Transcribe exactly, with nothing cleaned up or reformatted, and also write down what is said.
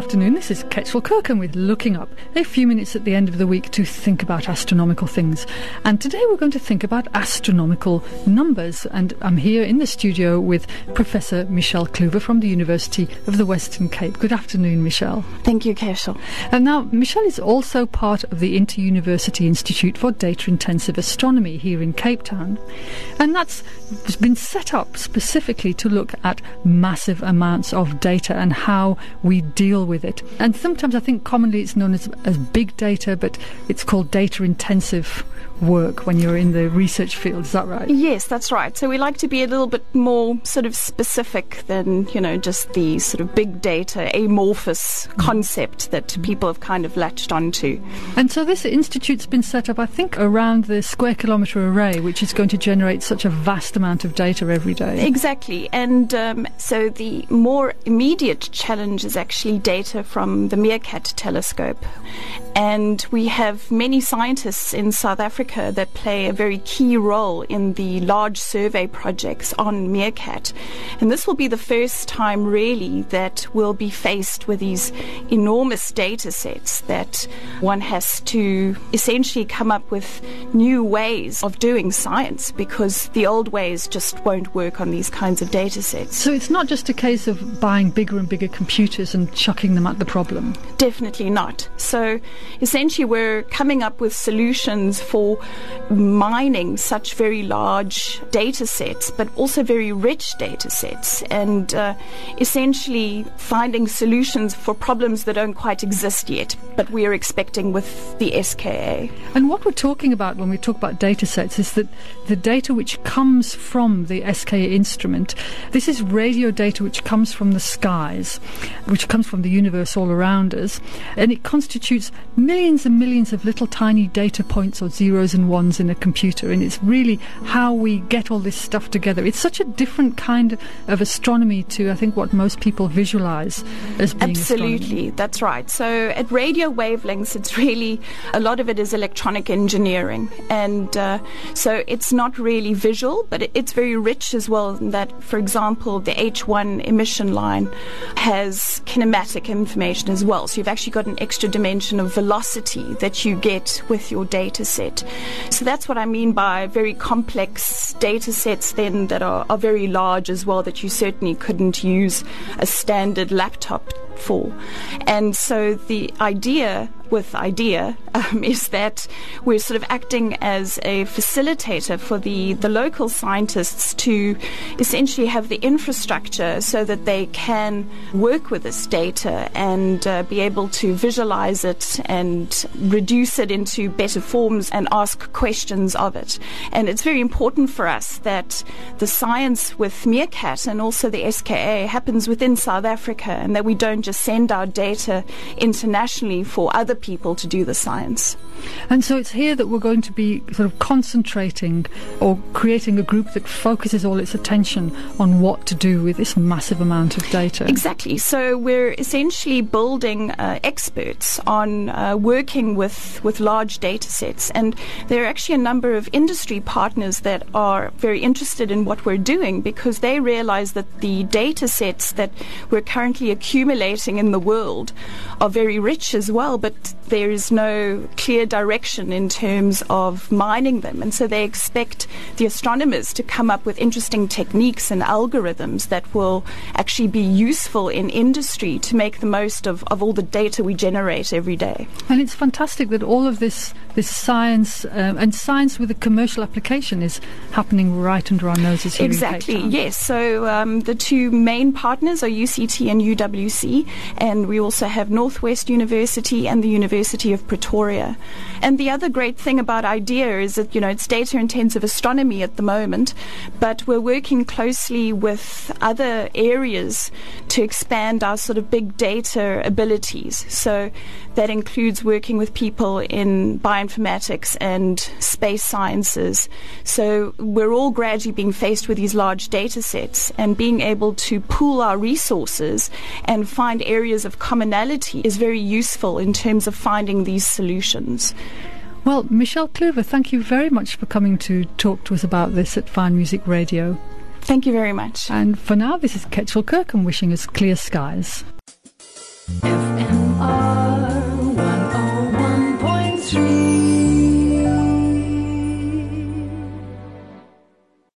afternoon, this is Ketchel Kirkham with Looking Up, a few minutes at the end of the week to think about astronomical things. And today we're going to think about astronomical numbers, and I'm here in the studio with Professor Michelle Kluwer from the University of the Western Cape. Good afternoon, Michelle. Thank you, Ketchel. And now, Michelle is also part of the Inter-University Institute for Data-Intensive Astronomy here in Cape Town, and that's been set up specifically to look at massive amounts of data and how we deal with it. And sometimes I think commonly it's known as, as big data, but it's called data intensive work when you're in the research field. Is that right? Yes, that's right. So we like to be a little bit more sort of specific than, you know, just the sort of big data amorphous mm. concept that mm. people have kind of latched onto. And so this institute's been set up, I think, around the square kilometre array, which is going to generate such a vast amount of data every day. Exactly. And um, so the more immediate challenge is actually data from the Meerkat telescope. And we have many scientists in South Africa that play a very key role in the large survey projects on Meerkat. And this will be the first time really that we'll be faced with these enormous data sets that one has to essentially come up with new ways of doing science, because the old ways just won't work on these kinds of data sets. So it's not just a case of buying bigger and bigger computers and chucking them at the problem? Definitely not. So essentially we're coming up with solutions for mining such very large data sets, but also very rich data sets, and uh, essentially finding solutions for problems that don't quite exist yet, but we are expecting with the S K A. And what we're talking about when we talk about data sets is that the data which comes from the S K A instrument, this is radio data which comes from the skies, which comes from the universe all around us, and it constitutes millions and millions of little tiny data points or zeros and ones in a computer, and it's really how we get all this stuff together. It's such a different kind of astronomy to, I think, what most people visualize as being Absolutely, astronomy. That's right. So at radio wavelengths, it's really, a lot of it is electronic engineering, and uh, so it's not really visual, but it's very rich as well, in that, for example, the H one emission line has kinematic information as well, so you've actually got an extra dimension of velocity that you get with your data set. So that's what I mean by very complex data sets then that are, are very large as well, that you certainly couldn't use a standard laptop for. And so the idea with IDEA um, is that we're sort of acting as a facilitator for the, the local scientists to essentially have the infrastructure so that they can work with this data and uh, be able to visualize it and reduce it into better forms and ask questions of it. And it's very important for us that the science with Meerkat and also the S K A happens within South Africa, and that we don't just send our data internationally for other people to do the science. And so it's here that we're going to be sort of concentrating or creating a group that focuses all its attention on what to do with this massive amount of data. Exactly. So we're essentially building uh, experts on uh, working with, with large data sets. And there are actually a number of industry partners that are very interested in what we're doing, because they realize that the data sets that we're currently accumulating in the world are very rich as well, but there is no clear direction in terms of mining them. And so they expect the astronomers to come up with interesting techniques and algorithms that will actually be useful in industry to make the most of, of all the data we generate every day. And it's fantastic that all of this this science um, and science with a commercial application is happening right under our noses here Exactly, in Cape Town. Yes. So um, the two main partners are U C T and U W C, and we also have Northwest University and the University of Pretoria. And the other great thing about IDEA is that, you know, it's data-intensive astronomy at the moment, but we're working closely with other areas to expand our sort of big data abilities. So that includes working with people in bioinformatics and space sciences. So we're all gradually being faced with these large data sets, and being able to pool our resources and find areas of commonality is very useful in terms of finding these solutions. Well, Michelle Kluwer, thank you very much for coming to talk to us about this at Fine Music Radio. Thank you very much. And for now, this is Ketchel Kirkham wishing us clear skies. If